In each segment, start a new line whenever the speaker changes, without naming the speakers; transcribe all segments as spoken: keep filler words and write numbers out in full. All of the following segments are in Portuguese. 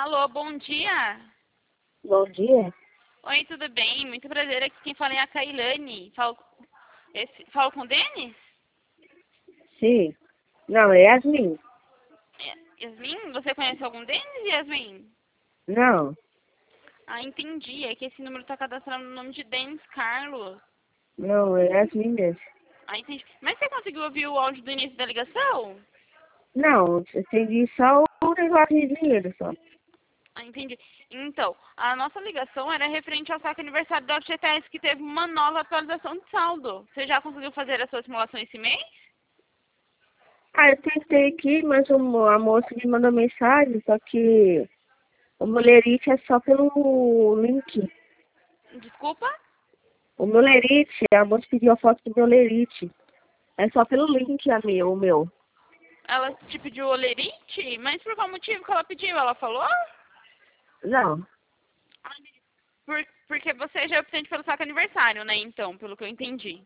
Alô, bom dia.
Bom dia.
Oi, tudo bem? Muito prazer. Aqui quem fala é a Kailane. Falo, esse, falo com o Denis?
Sim. Não, é Yasmin.
É, Yasmin? Você conhece algum Denis, Yasmin?
Não.
Ah, entendi. É que esse número está cadastrado no nome de Denis Carlos.
Não, é Yasmin mesmo.
Ah, entendi. Mas você conseguiu ouvir o áudio do início da ligação?
Não, eu entendi só o negócio de dinheiro só.
Ah, entendi. Então, a nossa ligação era referente ao saque aniversário da F G T S, que teve uma nova atualização de saldo. Você já conseguiu fazer a sua simulação esse mês?
Ah, eu tentei aqui, mas o, a moça me mandou mensagem, só que o Molerite é só pelo link.
Desculpa?
O Molerite, a moça pediu a foto do Molerite. É só pelo link a meu, o meu.
Ela te pediu olerite? Mas por qual motivo que ela pediu? Ela falou?
Não.
Por, porque você já é optante pelo saque aniversário, né? Então, pelo que eu entendi.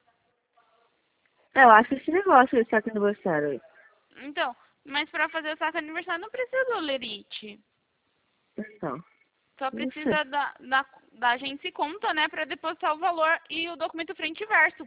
Eu acho que esse negócio de saque aniversário aí.
Então, mas para fazer o saque aniversário não precisa do olerite.
Então,
Só
não sei.
precisa da, da, da agência e conta, né? Para depositar o valor e o documento frente e verso.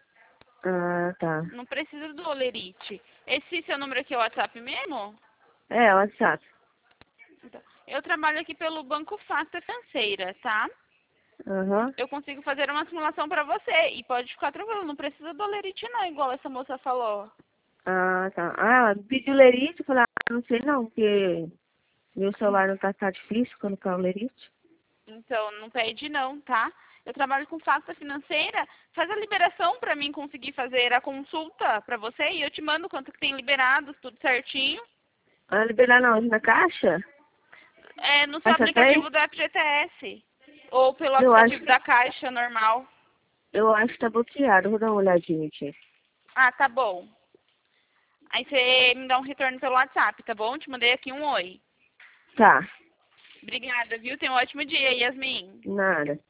Ah, tá.
Não precisa do olerite. Esse seu número aqui é o WhatsApp mesmo?
É, WhatsApp.
Então, eu trabalho aqui pelo Banco Facta Financeira, tá?
Aham.
Eu consigo fazer uma simulação para você. E pode ficar tranquilo, não precisa do olerite não, igual essa moça falou.
Ah, tá. Ah, pediu lerite, eu falei, ah, não sei não, porque meu celular não tá, tá difícil colocar o lerite.
Então, não pede não, tá? Eu trabalho com Facta Financeira. Faz a liberação para mim conseguir fazer a consulta para você e eu te mando quanto que tem liberado, tudo certinho.
Ah, liberar na onde? Na caixa?
É no seu
Caixa três?
aplicativo do F G T S. Ou pelo
Eu acho,
aplicativo da Caixa normal.
eu acho que tá bloqueado. Vou dar uma olhadinha aqui.
Ah, tá bom. Aí você me dá um retorno pelo WhatsApp, tá bom? Te mandei aqui um oi.
Tá,
Obrigada, viu? Tenha um ótimo dia, Yasmin.
nada.